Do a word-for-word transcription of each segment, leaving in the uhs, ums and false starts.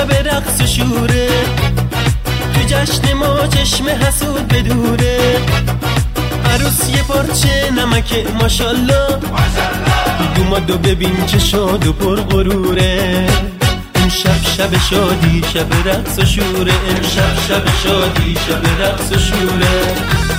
شب رقص و شوره، تو جشن ما چشم حسود بدوره. عروس یه پارچه نمکه ماشالله، دومادو ببین چه شاد و پر غروره. امشب شب شادی شب رقص و شوره، امشب شب شادی شب رقص و شوره.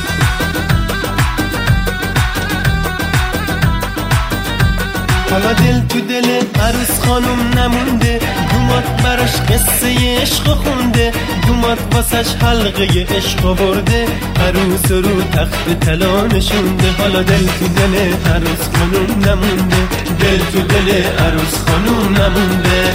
حالا دل تو دل عروس خانم نمونده، دومات براش قصه عشق خونده، دومات واسش حلقه عشق آورده، عروس رو تخت طلا نشونده. حالا دل تو دل عروس خانم نمونده، دل تو دل عروس خانم نمونده.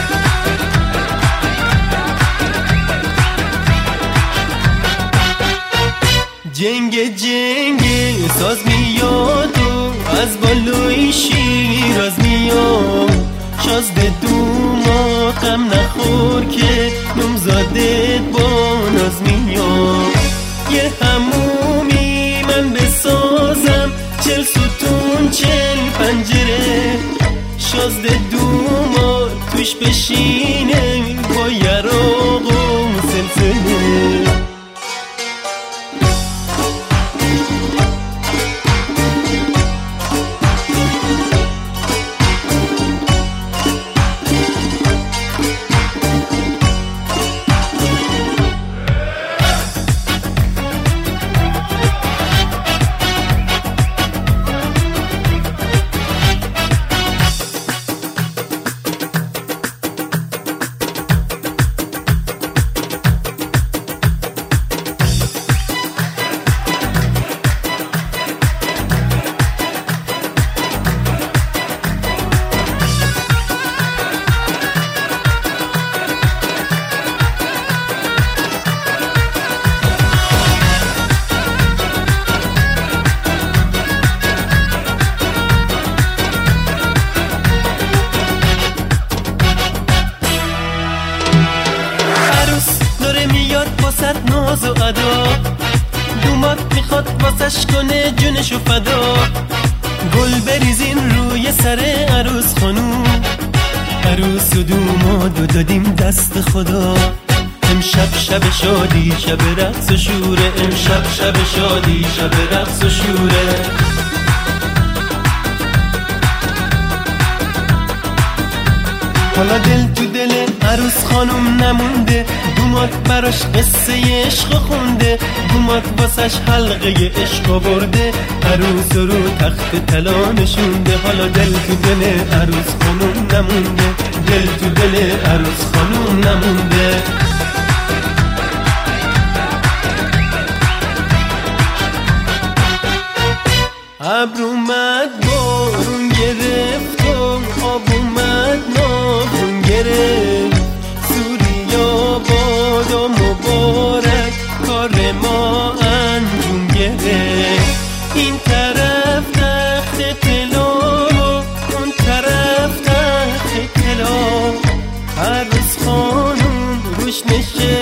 جنگ جنگ ساز میاد و از بالوی شیراز میاد، شازده دوما غم نخور که نمزاده با ناز میاد. یه همومی من بسازم، چل ستون چل پنجره، شازده دوما توش بشینه با یراق و سلسله. ناز و ادا، دومات میخواد واسش کنه جونشو فدا. گل بریزین روی سر عروس خانوم، عروس و دومادو دادیم دست خدا. امشب شب شادی شب رقص و شوره، امشب شب شادی شب رقص و شوره. حالا دل تو دل عروس خانم نمونده، دومات براش قصه عشق خونده، دومات واسش حلقه عشق آورده، عروس رو تخت طلا نشونده. حالا دل تو دل عروس خانم نمونده، دل تو دل عروس خانم نمونده. ابر اومد بارون گرفت و آب اومد ناگون گرفت، سوریا بادا مبارک کار ما انجام گرفت. این طرف تخت طلا و اون طرف تخت طلا، عروس خانم روش نشست